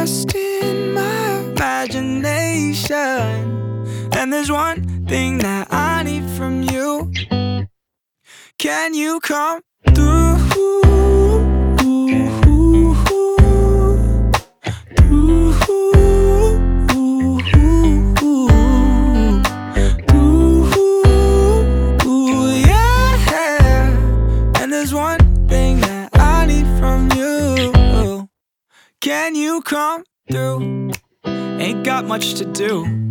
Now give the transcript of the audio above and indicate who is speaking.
Speaker 1: lost in my imagination, and there's one thing that I need from you. Can you come through? There's one thing that I need from you. Can you come through? Ain't got much to do,